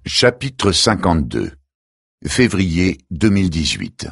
Chapitre 52 Février 2018.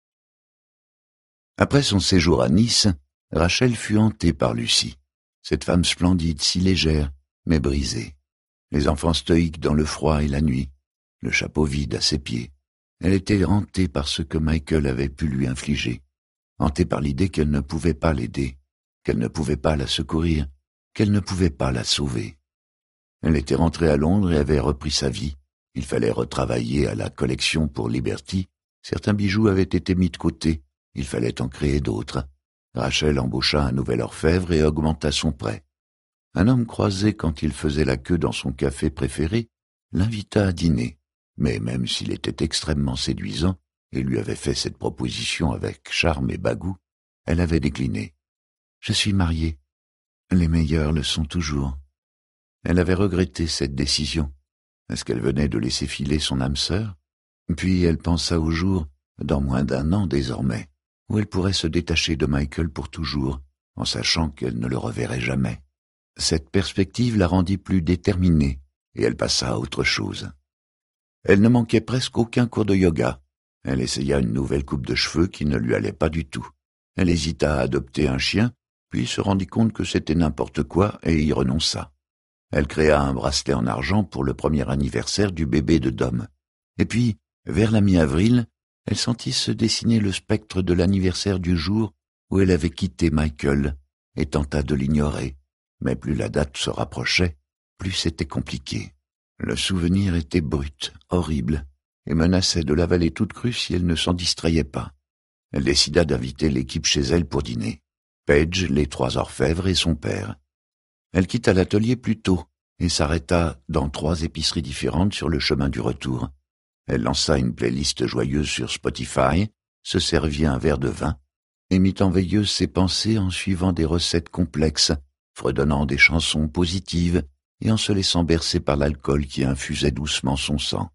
Après son séjour à Nice, Rachel fut hantée par Lucie, cette femme splendide, si légère, mais brisée. Les enfants stoïques dans le froid et la nuit, le chapeau vide à ses pieds. Elle était hantée par ce que Michael avait pu lui infliger, hantée par l'idée qu'elle ne pouvait pas l'aider, qu'elle ne pouvait pas la secourir, qu'elle ne pouvait pas la sauver. Elle était rentrée à Londres et avait repris sa vie. Il fallait retravailler à la collection pour Liberty. Certains bijoux avaient été mis de côté. Il fallait en créer d'autres. Rachel embaucha un nouvel orfèvre et augmenta son prêt. Un homme croisé quand il faisait la queue dans son café préféré l'invita à dîner. Mais même s'il était extrêmement séduisant et lui avait fait cette proposition avec charme et bagout, elle avait décliné. « Je suis mariée. Les meilleurs le sont toujours. » Elle avait regretté cette décision. Est-ce qu'elle venait de laisser filer son âme sœur? Puis elle pensa au jour, dans moins d'un an désormais, où elle pourrait se détacher de Michael pour toujours, en sachant qu'elle ne le reverrait jamais. Cette perspective la rendit plus déterminée, et elle passa à autre chose. Elle ne manquait presque aucun cours de yoga. Elle essaya une nouvelle coupe de cheveux qui ne lui allait pas du tout. Elle hésita à adopter un chien, puis se rendit compte que c'était n'importe quoi et y renonça. Elle créa un bracelet en argent pour le premier anniversaire du bébé de Dom. Et puis, vers la mi-avril, elle sentit se dessiner le spectre de l'anniversaire du jour où elle avait quitté Michael et tenta de l'ignorer. Mais plus la date se rapprochait, plus c'était compliqué. Le souvenir était brut, horrible, et menaçait de l'avaler toute crue si elle ne s'en distrayait pas. Elle décida d'inviter l'équipe chez elle pour dîner. Paige, les 3 orfèvres et son père. Elle quitta l'atelier plus tôt et s'arrêta dans 3 épiceries différentes sur le chemin du retour. Elle lança une playlist joyeuse sur Spotify, se servit un verre de vin et mit en veilleuse ses pensées en suivant des recettes complexes, fredonnant des chansons positives et en se laissant bercer par l'alcool qui infusait doucement son sang.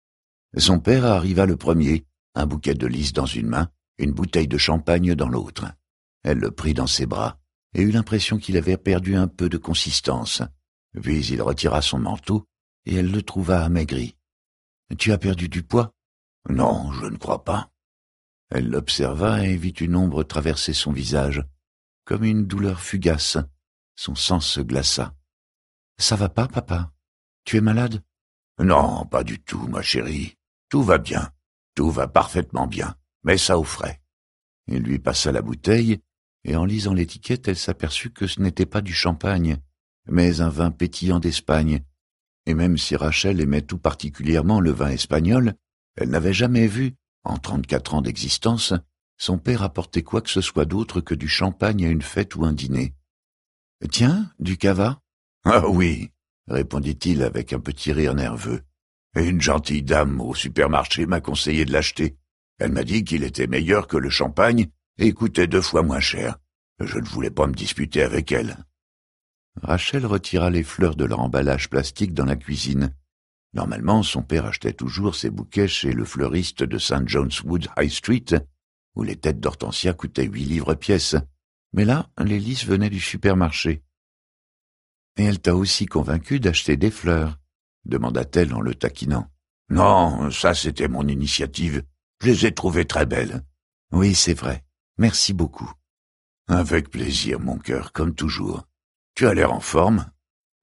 Son père arriva le premier, un bouquet de lys dans une main, une bouteille de champagne dans l'autre. Elle le prit dans ses bras et eut l'impression qu'il avait perdu un peu de consistance. Puis il retira son manteau, et elle le trouva amaigri. « Tu as perdu du poids ?»« Non, je ne crois pas. » Elle l'observa et vit une ombre traverser son visage, comme une douleur fugace. Son sang se glaça. « Ça va pas, papa? Tu es malade ?»« Non, pas du tout, ma chérie. Tout va bien. Tout va parfaitement bien. Mets ça au frais. » Il lui passa la bouteille, et en lisant l'étiquette, elle s'aperçut que ce n'était pas du champagne, mais un vin pétillant d'Espagne. Et même si Rachel aimait tout particulièrement le vin espagnol, elle n'avait jamais vu, en 34 ans d'existence, son père apporter quoi que ce soit d'autre que du champagne à une fête ou un dîner. « Tiens, du cava ?»« Ah oui, » répondit-il avec un petit rire nerveux. « Et une gentille dame au supermarché m'a conseillé de l'acheter. Elle m'a dit qu'il était meilleur que le champagne et coûtait 2 fois moins cher. Je ne voulais pas me disputer avec elle. » Rachel retira les fleurs de leur emballage plastique dans la cuisine. Normalement, son père achetait toujours ses bouquets chez le fleuriste de St. John's Wood High Street, où les têtes d'hortensia coûtaient 8 livres pièce. Mais là, les lys venaient du supermarché. « Et elle t'a aussi convaincu d'acheter des fleurs ?» demanda-t-elle en le taquinant. « Non, ça c'était mon initiative. Je les ai trouvées très belles. »« Oui, c'est vrai. Merci beaucoup. »« Avec plaisir, mon cœur, comme toujours. Tu as l'air en forme. »« Merci, »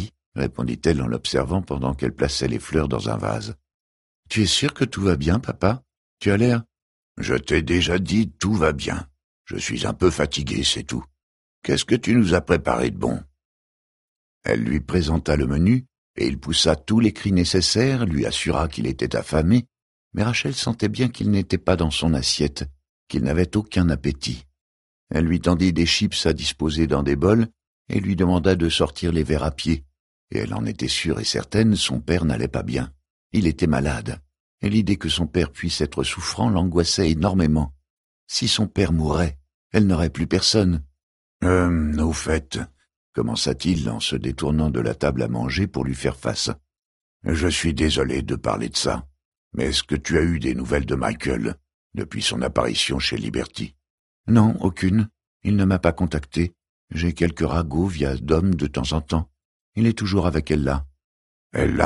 répondit-elle en l'observant pendant qu'elle plaçait les fleurs dans un vase. « Tu es sûr que tout va bien, papa? Tu as l'air... »« Je t'ai déjà dit, tout va bien. Je suis un peu fatigué, c'est tout. Qu'est-ce que tu nous as préparé de bon ?» Elle lui présenta le menu, et il poussa tous les cris nécessaires, lui assura qu'il était affamé, mais Rachel sentait bien qu'il n'était pas dans son assiette, qu'il n'avait aucun appétit. Elle lui tendit des chips à disposer dans des bols, et lui demanda de sortir les verres à pied, et elle en était sûre et certaine, son père n'allait pas bien. Il était malade, et l'idée que son père puisse être souffrant l'angoissait énormément. Si son père mourait, elle n'aurait plus personne. « Au fait, » commença-t-il en se détournant de la table à manger pour lui faire face. « Je suis désolé de parler de ça, mais est-ce que tu as eu des nouvelles de Michael depuis son apparition chez Liberty ?»« Non, aucune. Il ne m'a pas contacté. J'ai quelques ragots via Dom de temps en temps. Il est toujours avec Ella. »« Ella ?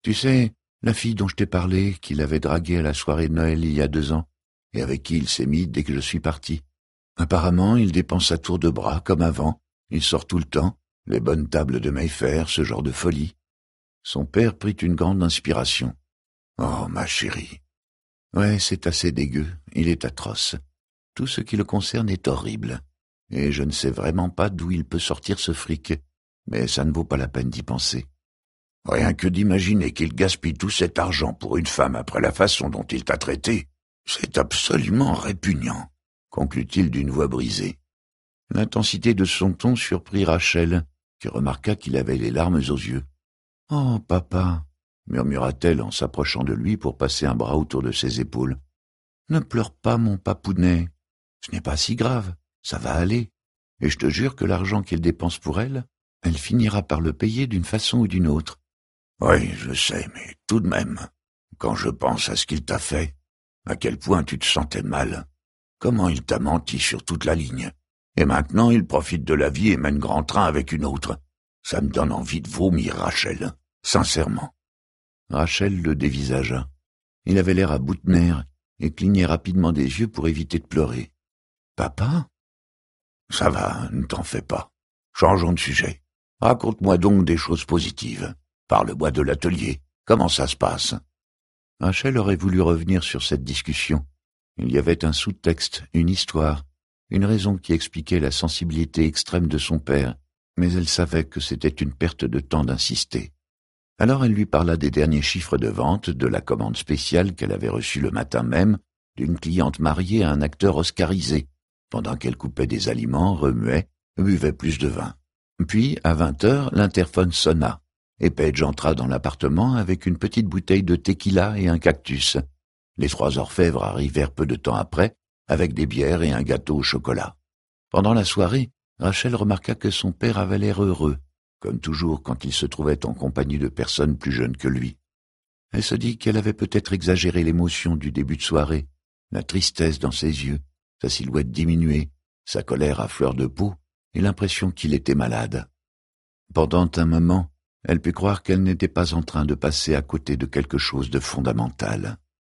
Tu sais, la fille dont je t'ai parlé, qu'il avait draguée à la soirée de Noël il y a 2 ans, et avec qui il s'est mis dès que je suis parti. Apparemment, il dépense à tour de bras, comme avant. Il sort tout le temps, les bonnes tables de Mayfair, ce genre de folie. Son père prit une grande inspiration. Oh, ma chérie. Ouais, c'est assez dégueu, il est atroce. Tout ce qui le concerne est horrible. Et je ne sais vraiment pas d'où il peut sortir ce fric, mais ça ne vaut pas la peine d'y penser. Rien que d'imaginer qu'il gaspille tout cet argent pour une femme après la façon dont il t'a traité, c'est absolument répugnant, conclut-il d'une voix brisée. L'intensité de son ton surprit Rachel, qui remarqua qu'il avait les larmes aux yeux. « Oh, papa !» murmura-t-elle en s'approchant de lui pour passer un bras autour de ses épaules. « Ne pleure pas, mon papounet. Ce n'est pas si grave, ça va aller. Et je te jure que l'argent qu'il dépense pour elle, elle finira par le payer d'une façon ou d'une autre. » Oui, je sais, mais tout de même, quand je pense à ce qu'il t'a fait, à quel point tu te sentais mal, comment il t'a menti sur toute la ligne, et maintenant il profite de la vie et mène grand train avec une autre. Ça me donne envie de vomir, Rachel, sincèrement. Rachel le dévisagea. Il avait l'air à bout de nerfs et clignait rapidement des yeux pour éviter de pleurer. « Papa ?» ?»« Ça va, ne t'en fais pas. Changeons de sujet. Raconte-moi donc des choses positives. Parle-moi de l'atelier. Comment ça se passe ?» Rachel aurait voulu revenir sur cette discussion. Il y avait un sous-texte, une histoire, une raison qui expliquait la sensibilité extrême de son père, mais elle savait que c'était une perte de temps d'insister. Alors elle lui parla des derniers chiffres de vente, de la commande spéciale qu'elle avait reçue le matin même, d'une cliente mariée à un acteur oscarisé, pendant qu'elle coupait des aliments, remuait, buvait plus de vin. Puis, à 20 heures, l'interphone sonna, et Paige entra dans l'appartement avec une petite bouteille de tequila et un cactus. Les 3 orfèvres arrivèrent peu de temps après, avec des bières et un gâteau au chocolat. Pendant la soirée, Rachel remarqua que son père avait l'air heureux, comme toujours quand il se trouvait en compagnie de personnes plus jeunes que lui. Elle se dit qu'elle avait peut-être exagéré l'émotion du début de soirée, la tristesse dans ses yeux, sa silhouette diminuée, sa colère à fleur de peau et l'impression qu'il était malade. Pendant un moment, elle put croire qu'elle n'était pas en train de passer à côté de quelque chose de fondamental.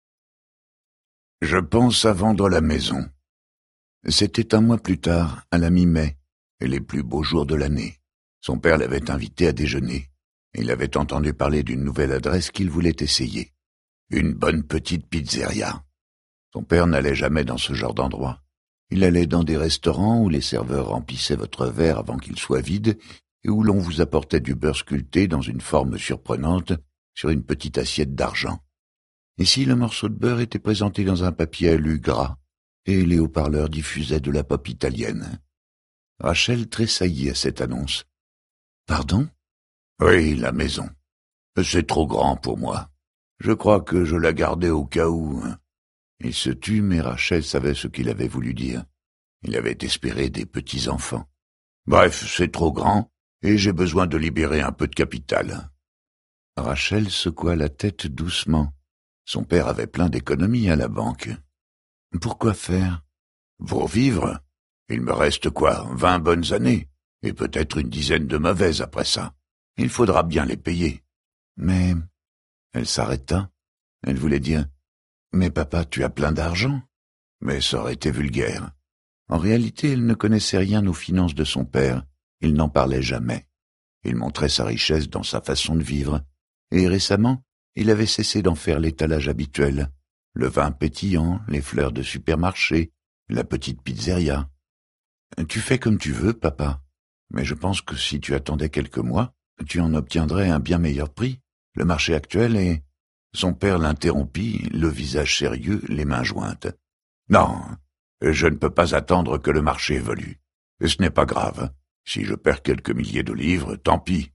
« Je pense à vendre la maison. » C'était un mois plus tard, à la mi-mai, et les plus beaux jours de l'année. Son père l'avait invité à déjeuner. Il avait entendu parler d'une nouvelle adresse qu'il voulait essayer. Une bonne petite pizzeria. Son père n'allait jamais dans ce genre d'endroit. Il allait dans des restaurants où les serveurs remplissaient votre verre avant qu'il soit vide et où l'on vous apportait du beurre sculpté dans une forme surprenante sur une petite assiette d'argent. Ici, le morceau de beurre était présenté dans un papier alu gras et les haut-parleurs diffusaient de la pop italienne. Rachel tressaillit à cette annonce. « Pardon ?»« Oui, la maison. C'est trop grand pour moi. Je crois que je la gardais au cas où. » Il se tut, mais Rachel savait ce qu'il avait voulu dire. Il avait espéré des petits-enfants. « Bref, c'est trop grand, et j'ai besoin de libérer un peu de capital. » Rachel secoua la tête doucement. Son père avait plein d'économies à la banque. « Pourquoi faire ?»« Pour vivre. Il me reste quoi, 20 bonnes années, et peut-être une dizaine de mauvaises après ça. Il faudra bien les payer. » Mais... Elle s'arrêta. Elle voulait dire « Mais papa, tu as plein d'argent ?» Mais ça aurait été vulgaire. En réalité, elle ne connaissait rien aux finances de son père. Il n'en parlait jamais. Il montrait sa richesse dans sa façon de vivre. Et récemment, il avait cessé d'en faire l'étalage habituel. Le vin pétillant, les fleurs de supermarché, la petite pizzeria. « Tu fais comme tu veux, papa. Mais je pense que si tu attendais quelques mois, tu en obtiendrais un bien meilleur prix. Le marché actuel est... » Son père l'interrompit, le visage sérieux, les mains jointes. « Non, je ne peux pas attendre que le marché évolue. Ce n'est pas grave. Si je perds quelques milliers de livres, tant pis.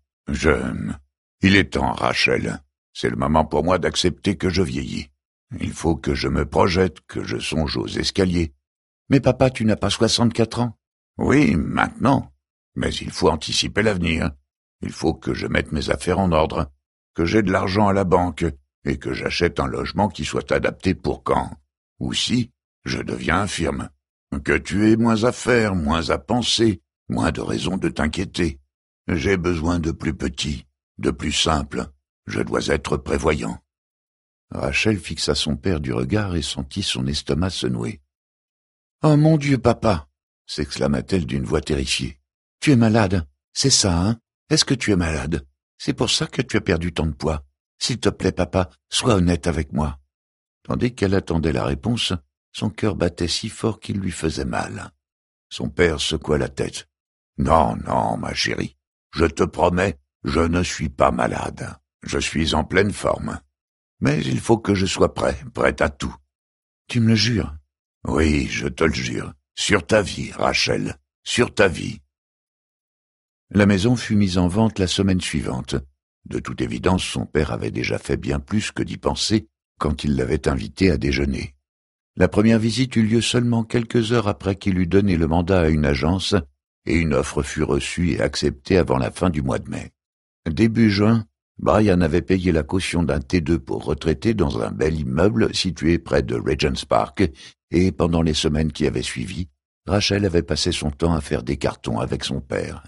Il est temps, Rachel. C'est le moment pour moi d'accepter que je vieillis. Il faut que je me projette, que je songe aux escaliers. Mais papa, tu n'as pas 64 ans. Oui, maintenant. Mais il faut anticiper l'avenir. Il faut que je mette mes affaires en ordre, que j'ai de l'argent à la banque, et que j'achète un logement qui soit adapté pour quand, ou si, je deviens infirme. Que tu aies moins à faire, moins à penser, moins de raisons de t'inquiéter. J'ai besoin de plus petit, de plus simple, Je dois être prévoyant. » Rachel fixa son père du regard et sentit son estomac se nouer. « Oh mon Dieu, papa !» s'exclama-t-elle d'une voix terrifiée. « Tu es malade, c'est ça, hein? Est-ce que tu es malade? C'est pour ça que tu as perdu tant de poids. S'il te plaît, papa, sois honnête avec moi. » Tandis qu'elle attendait la réponse, son cœur battait si fort qu'il lui faisait mal. Son père secoua la tête. « Non, non, ma chérie, je te promets, je ne suis pas malade. Je suis en pleine forme. Mais il faut que je sois prêt à tout. »« Tu me le jures? »« Oui, je te le jure. Sur ta vie, Rachel, sur ta vie. » La maison fut mise en vente la semaine suivante. De toute évidence, son père avait déjà fait bien plus que d'y penser quand il l'avait invité à déjeuner. La première visite eut lieu seulement quelques heures après qu'il eut donné le mandat à une agence, et une offre fut reçue et acceptée avant la fin du mois de mai. Début juin, Brian avait payé la caution d'un T2 pour retraités dans un bel immeuble situé près de Regent's Park, et pendant les semaines qui avaient suivi, Rachel avait passé son temps à faire des cartons avec son père.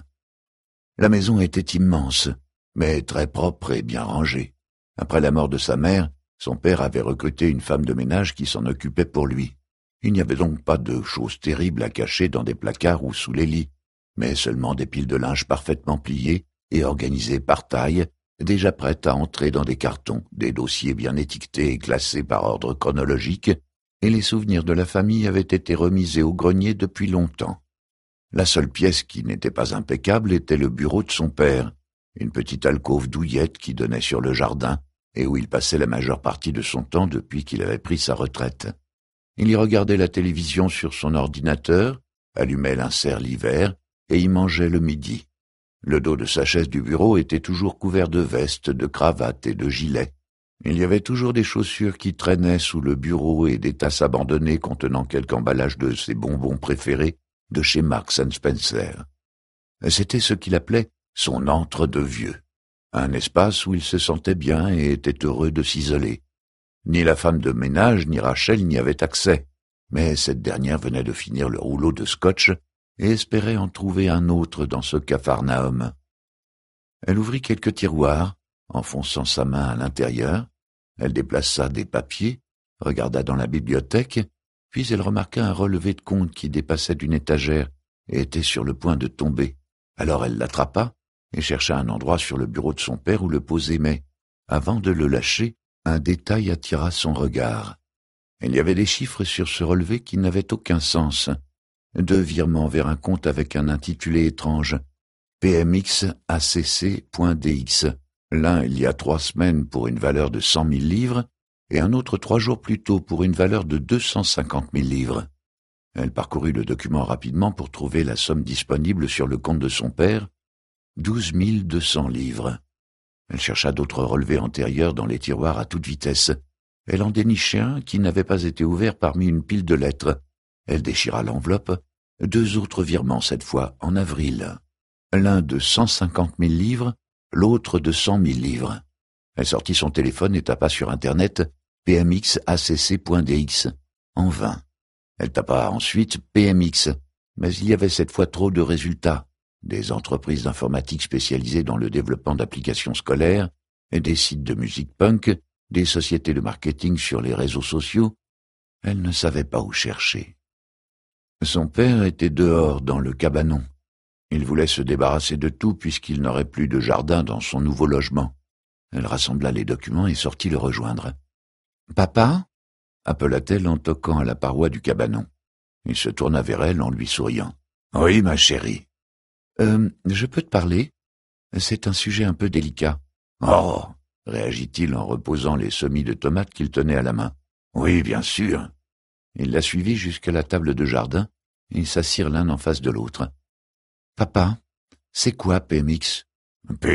La maison était immense, mais très propre et bien rangée. Après la mort de sa mère, son père avait recruté une femme de ménage qui s'en occupait pour lui. Il n'y avait donc pas de choses terribles à cacher dans des placards ou sous les lits, mais seulement des piles de linge parfaitement pliées et organisées par taille, déjà prêtes à entrer dans des cartons, des dossiers bien étiquetés et classés par ordre chronologique, et les souvenirs de la famille avaient été remisés au grenier depuis longtemps. La seule pièce qui n'était pas impeccable était le bureau de son père, une petite alcôve douillette qui donnait sur le jardin et où il passait la majeure partie de son temps depuis qu'il avait pris sa retraite. Il y regardait la télévision sur son ordinateur, allumait l'insert l'hiver et y mangeait le midi. Le dos de sa chaise du bureau était toujours couvert de vestes, de cravates et de gilets. Il y avait toujours des chaussures qui traînaient sous le bureau et des tasses abandonnées contenant quelque emballage de ses bonbons préférés de chez Marks & Spencer. C'était ce qu'il appelait son antre de vieux, un espace où il se sentait bien et était heureux de s'isoler. Ni la femme de ménage ni Rachel n'y avaient accès, mais cette dernière venait de finir le rouleau de scotch et espérait en trouver un autre dans ce capharnaüm. Elle ouvrit quelques tiroirs, enfonçant sa main à l'intérieur. Elle déplaça des papiers, regarda dans la bibliothèque, puis elle remarqua un relevé de compte qui dépassait d'une étagère et était sur le point de tomber. Alors elle l'attrapa et chercha un endroit sur le bureau de son père où le poser, mais, avant de le lâcher, un détail attira son regard. Il y avait des chiffres sur ce relevé qui n'avaient aucun sens. 2 virements vers un compte avec un intitulé étrange, PMX-ACC.DX. L'un il y a 3 semaines pour une valeur de 100 000 livres, et un autre 3 jours plus tôt pour une valeur de 250 000 livres. Elle parcourut le document rapidement pour trouver la somme disponible sur le compte de son père, 12 200 livres. Elle chercha d'autres relevés antérieurs dans les tiroirs à toute vitesse. Elle en dénichait un qui n'avait pas été ouvert parmi une pile de lettres. Elle déchira l'enveloppe. 2 autres virements cette fois, en avril. L'un de 150 000 livres, l'autre de 100 000 livres. Elle sortit son téléphone et tapa sur Internet pmxacc.dx. En vain. Elle tapa ensuite PMX, mais il y avait cette fois trop de résultats. Des entreprises d'informatique spécialisées dans le développement d'applications scolaires, des sites de musique punk, des sociétés de marketing sur les réseaux sociaux. Elle ne savait pas où chercher. Son père était dehors dans le cabanon. Il voulait se débarrasser de tout puisqu'il n'aurait plus de jardin dans son nouveau logement. Elle rassembla les documents et sortit le rejoindre. « Papa ?» appela-t-elle en toquant à la paroi du cabanon. Il se tourna vers elle en lui souriant. « Oui, ma chérie. »« Je peux te parler ? C'est un sujet un peu délicat. »« Oh !» réagit-il en reposant les semis de tomates qu'il tenait à la main. « Oui, bien sûr. » Il la suivit jusqu'à la table de jardin, et ils s'assirent l'un en face de l'autre. « Papa, c'est quoi PMX ?»« PMX ?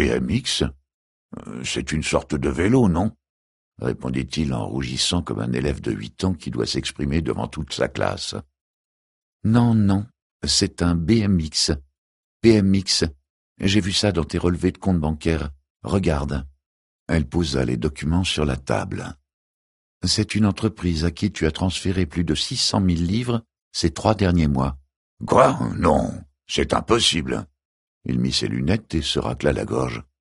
C'est une sorte de vélo, non ?» répondit-il en rougissant comme un élève de 8 ans qui doit s'exprimer devant toute sa classe. « Non, non, c'est un BMX. PMX. J'ai vu ça dans tes relevés de compte bancaire. Regarde. » Elle posa les documents sur la table. « C'est une entreprise à qui tu as transféré plus de 600 000 livres ces 3 derniers mois. »« Quoi ? Non, c'est impossible. » Il mit ses lunettes et se racla la gorge. «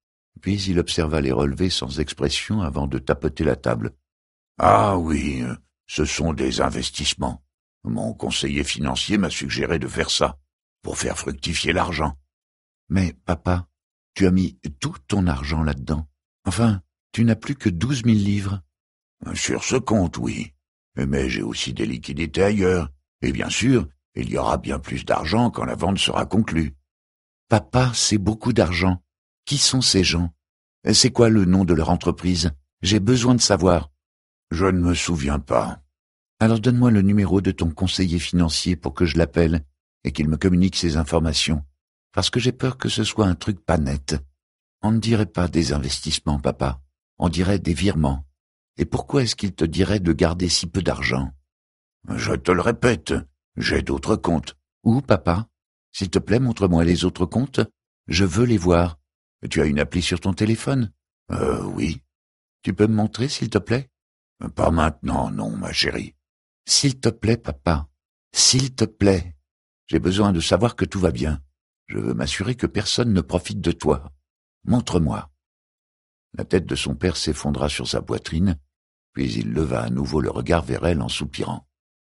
Puis il observa les relevés sans expression avant de tapoter la table. « Ah oui, ce sont des investissements. Mon conseiller financier m'a suggéré de faire ça, pour faire fructifier l'argent. » « Mais, papa, tu as mis tout ton argent là-dedans. Enfin, tu n'as plus que 12 000 livres. »« Sur ce compte, oui. Mais j'ai aussi des liquidités ailleurs. Et bien sûr, il y aura bien plus d'argent quand la vente sera conclue. »« Papa, c'est beaucoup d'argent. Qui sont ces gens? C'est quoi le nom de leur entreprise? J'ai besoin de savoir. »« Je ne me souviens pas. »« Alors donne-moi le numéro de ton conseiller financier pour que je l'appelle et qu'il me communique ces informations. Parce que j'ai peur que ce soit un truc pas net. On ne dirait pas des investissements, papa. On dirait des virements. Et pourquoi est-ce qu'il te dirait de garder si peu d'argent? »« Je te le répète, j'ai d'autres comptes. »« Où, papa? S'il te plaît, montre-moi les autres comptes. Je veux les voir. Tu as une appli sur ton téléphone? »« Oui. »« Tu peux me montrer, s'il te plaît? »« Pas maintenant, non, ma chérie. »« S'il te plaît, papa. S'il te plaît. J'ai besoin de savoir que tout va bien. Je veux m'assurer que personne ne profite de toi. Montre-moi. » La tête de son père s'effondra sur sa poitrine, puis il leva à nouveau le regard vers elle en soupirant.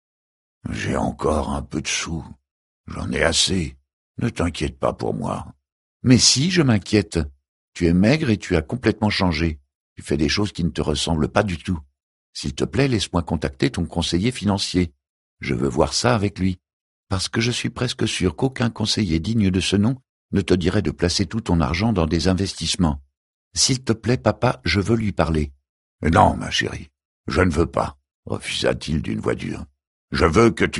« J'ai encore un peu de sous. J'en ai assez. Ne t'inquiète pas pour moi. »« Mais si, je m'inquiète. Tu es maigre et tu as complètement changé. Tu fais des choses qui ne te ressemblent pas du tout. S'il te plaît, laisse-moi contacter ton conseiller financier. Je veux voir ça avec lui. Parce que je suis presque sûr qu'aucun conseiller digne de ce nom ne te dirait de placer tout ton argent dans des investissements. S'il te plaît, papa, je veux lui parler. »« Non, ma chérie, je ne veux pas, » refusa-t-il d'une voix dure. « Je veux que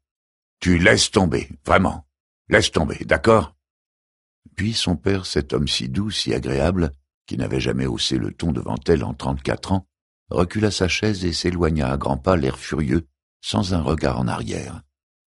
tu laisses tomber, vraiment. Laisse tomber, d'accord ?» Puis son père, cet homme si doux, si agréable, qui n'avait jamais haussé le ton devant elle en 34 ans, recula sa chaise et s'éloigna à grands pas, l'air furieux, sans un regard en arrière.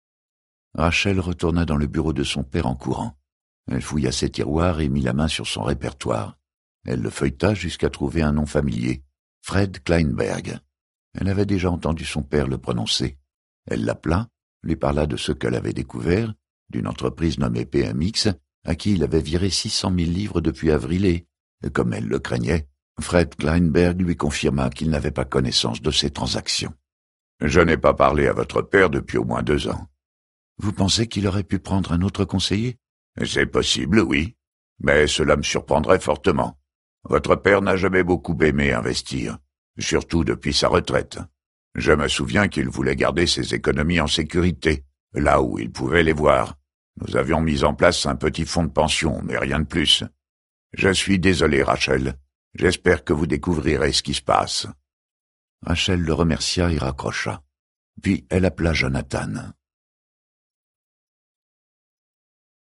Rachel retourna dans le bureau de son père en courant. Elle fouilla ses tiroirs et mit la main sur son répertoire. Elle le feuilleta jusqu'à trouver un nom familier, Fred Kleinberg. Elle avait déjà entendu son père le prononcer. Elle l'appela, lui parla de ce qu'elle avait découvert, d'une entreprise nommée PMX, à qui il avait viré 600 000 livres depuis avril et, comme elle le craignait, Fred Kleinberg lui confirma qu'il n'avait pas connaissance de ces transactions. « Je n'ai pas parlé à votre père depuis au moins 2 ans. » « Vous pensez qu'il aurait pu prendre un autre conseiller? »« C'est possible, oui. Mais cela me surprendrait fortement. Votre père n'a jamais beaucoup aimé investir, surtout depuis sa retraite. Je me souviens qu'il voulait garder ses économies en sécurité, là où il pouvait les voir. Nous avions mis en place un petit fonds de pension, mais rien de plus. Je suis désolé, Rachel. J'espère que vous découvrirez ce qui se passe. » Rachel le remercia et raccrocha. Puis elle appela Jonathan.